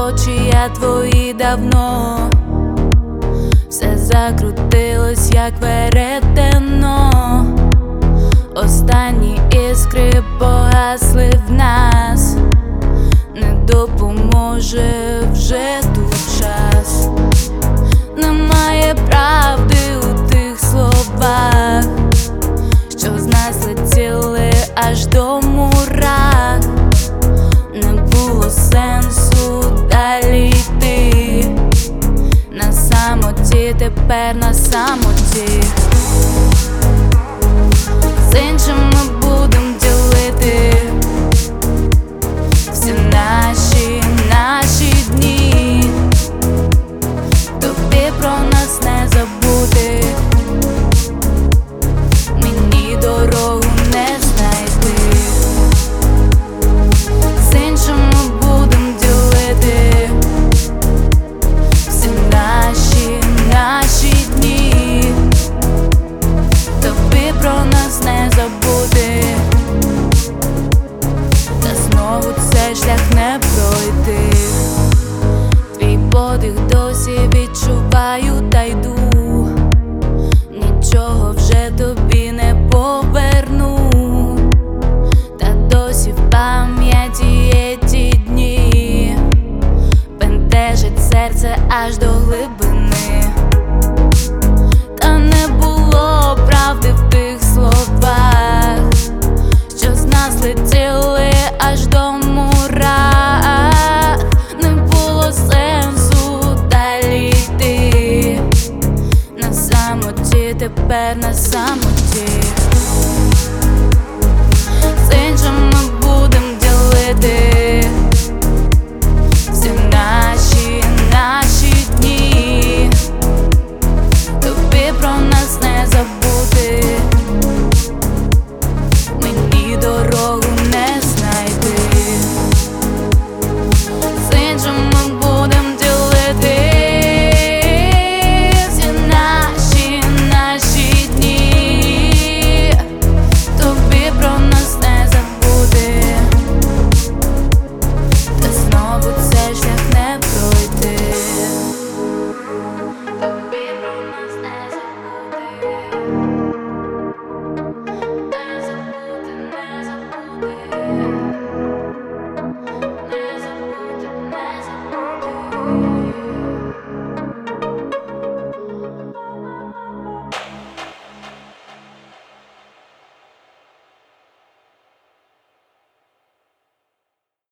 очі я твої давно, все закрутилось, як веретено. Останні іскри погасли в нас, не допоможе вже тут час. Немає правди у тих словах, що з нас летіли аж до мурах. Не було сенсу далі йти, на самоті, тепер на самоті. З іншим ми будем ділити всі наші дні. Тобі про нас не забути, мені дорогу не знайти. З іншим ми будем ділити всі наші дні. Тобі про нас не забути, та знову цей шлях не пройти. Твій подих досі відчуваю та йду, нічого вже тобі не поверну. Та досі в пам'яті є ті дні, бентежить серце аж до глибини. Та не було правди в тих словах, що з нас летіли аж до мурах. Не було сенсу далі йти, на самоті, тепер на самоті.